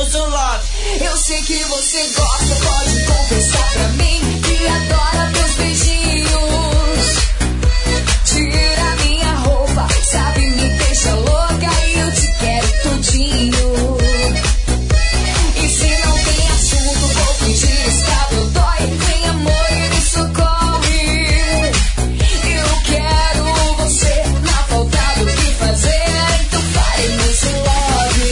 faremos um love. Eu sei que você gosta, pode confessar pra mim que adora meus beijinhos. Tira minha roupa, sabe, me deixa louca e eu te quero tudinho. E se não tem assunto, vou fingir estar dói. Vem amor e me socorre. Eu quero você, na falta do que fazer, então faremos um love.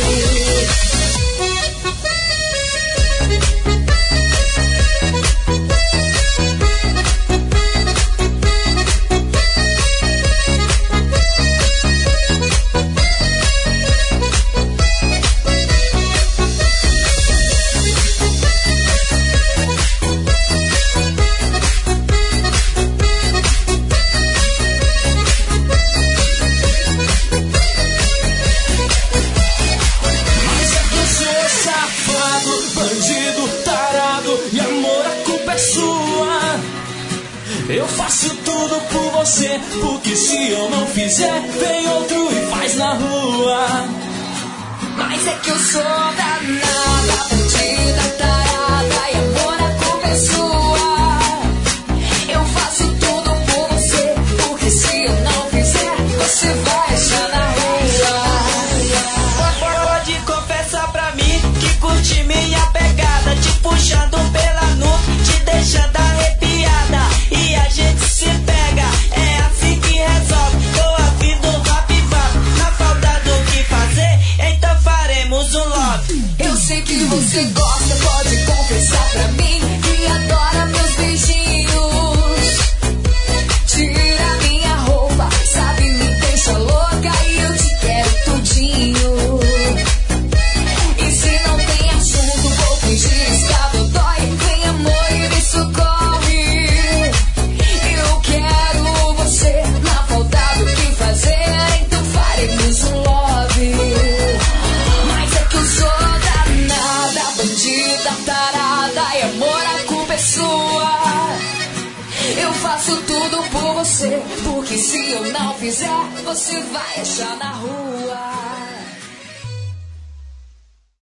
Eu faço tudo por você, porque se eu não fizer, vem outro e faz na rua. Mas é que eu sou danada, bandida, tarada, e amor, a culpa é sua. Eu faço tudo por você, porque se eu não fizer, você vai achar na rua. Pode confessar pra mim que curte minha pegada, te puxando pela nuca, te deixando arrepiada. E a gente se pega, é assim que resolve. Tô a fim do rap vapo, na falta do que fazer, então faremos um love. Eu sei que você gosta, pode confessar pra mim que adora meus beijinhos. Tira minha roupa, sabe, me deixa louca e eu te quero tudinho. E se não tem assunto, vou fingir estar dói. Vem amor e me socorre. Eu quero você, na falta do que fazer, então faremos um love. Mas é que eu sou danada, bandida, tarada, e amor, a culpa é sua. Eu faço tudo por você, porque se eu não fizer, você vai achar na rua.